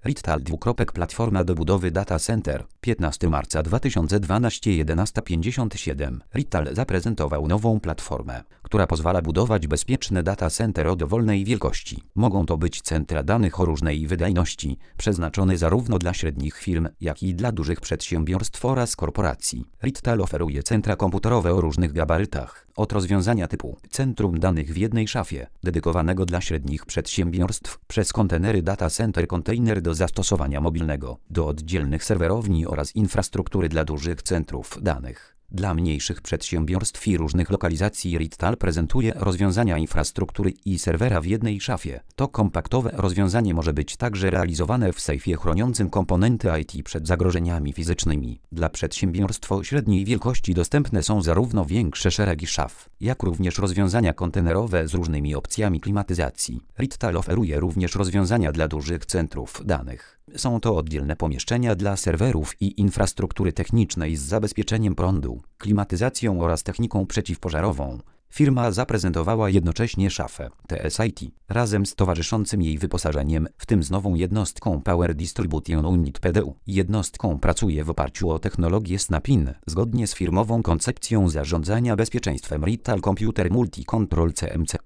Rittal Platforma do budowy data center. 15 marca 2012 11:57. Rittal zaprezentował nową platformę, która pozwala budować bezpieczne data center o dowolnej wielkości. Mogą to być centra danych o różnej wydajności, przeznaczone zarówno dla średnich firm, jak i dla dużych przedsiębiorstw oraz korporacji. Rittal oferuje centra komputerowe o różnych gabarytach, od rozwiązania typu centrum danych w jednej szafie, dedykowanego dla średnich przedsiębiorstw, przez kontenery data center container do zastosowania mobilnego, do oddzielnych serwerowni oraz infrastruktury dla dużych centrów danych. Dla mniejszych przedsiębiorstw i różnych lokalizacji Rittal prezentuje rozwiązania infrastruktury i serwera w jednej szafie. To kompaktowe rozwiązanie może być także realizowane w sejfie chroniącym komponenty IT przed zagrożeniami fizycznymi. Dla przedsiębiorstw o średniej wielkości dostępne są zarówno większe szeregi szaf, jak również rozwiązania kontenerowe z różnymi opcjami klimatyzacji. Rittal oferuje również rozwiązania dla dużych centrów danych. Są to oddzielne pomieszczenia dla serwerów i infrastruktury technicznej z zabezpieczeniem prądu, klimatyzacją oraz techniką przeciwpożarową. Firma zaprezentowała jednocześnie szafę TSIT razem z towarzyszącym jej wyposażeniem, w tym z nową jednostką Power Distribution Unit PDU. Jednostką pracuje w oparciu o technologię Snap-in, zgodnie z firmową koncepcją zarządzania bezpieczeństwem Rittal Computer Multi Control CMC.